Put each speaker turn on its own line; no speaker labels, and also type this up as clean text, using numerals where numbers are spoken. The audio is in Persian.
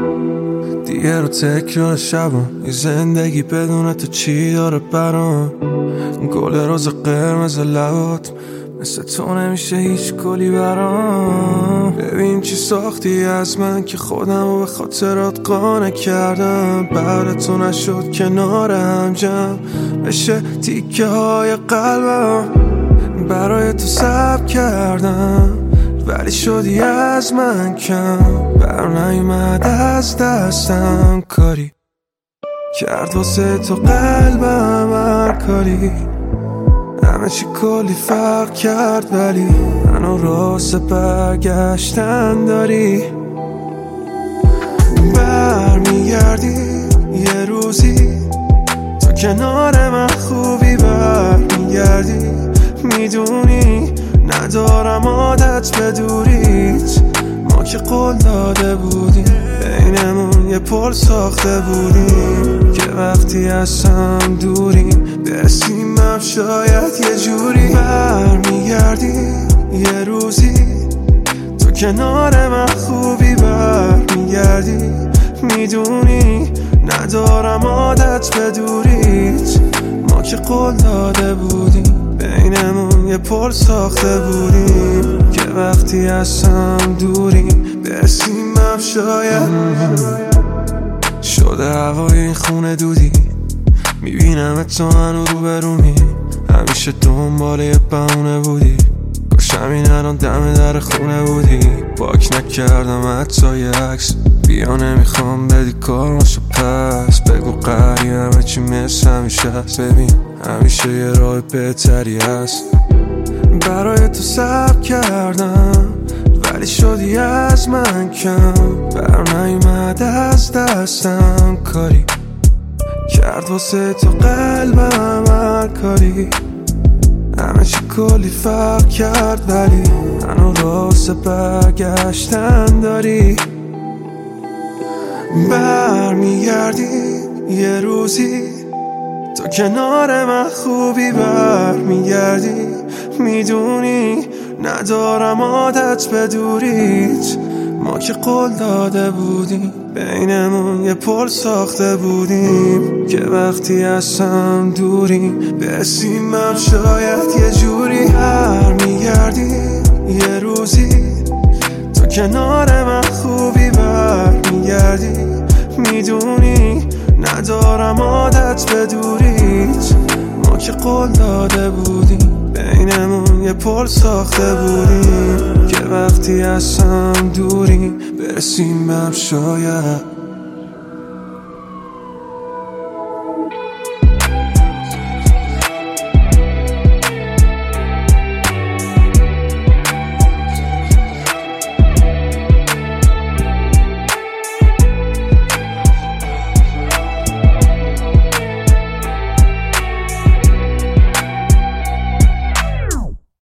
دیگه رو تکرار شبم یه زندگی بدون تو چی داره برام. گل روز قرمز لبات مثل تو نمیشه هیچ گلی برام. ببین چی ساختی از من که خودم رو به خاطرات قانع کردم. بعد تو نشد کنار هم جمع بشه تیکه های قلبم. برای تو صبر کردم ولی شدی از من کم. بر نیومد از دستم کاری کرد واسه تو قلبم هر کاری. همه چی کلی فرق کرد ولی منو راست برگشتن داری. برمیگردی یه روزی تو کنار من خوبی. برمیگردی میدونی ندارم عادت به دوریت. ما که قول داده بودیم بینمون یه پل ساخته بودیم که وقتی از هم دوریم برسیم شاید یه جوری. برمیگردی یه روزی تو کنار من خوبی. برمیگردی میدونی ندارم عادت به دوریت. ما که قول داده بودیم بینمون یه پل ساخته بودیم که وقتی از هم دوریم برسیم شاید. شده هوای این خونه دودی میبینم تو هنو رو برومی. همیشه دنبال یه بهونه بودی کاشم این الان دم در خونه بودی. پاک نکردم حتی یه عکس بیا نمیخوام بدی کارماشو پس. بگو قری همه چی مثل همیشه هست. ببین همیشه یه راه بهتری هست. برای تو صبر کردم ولی شدی از من کم. بر نیومد از دستم کاری کرد واسه تو قلبم هر کاری. همه چی کلی فرق کرد ولی منو راست برگشتن داری. برمیگردی یه روزی تو کنار من خوبی. برمیگردی میدونی ندارم عادت به دوریت. ما که قول داده بودیم بینمون یه پل ساخته بودیم که وقتی از هم دوریم برسیم شاید یه جوری. برمیگردی یه روزی تو کنار من خوبی. برمیگردی میدونی ندارم عادت به دوریت. ما که قول داده بودیم بینمون یه پل ساخته بودیم که وقتی از هم دوریم برسیم شاید.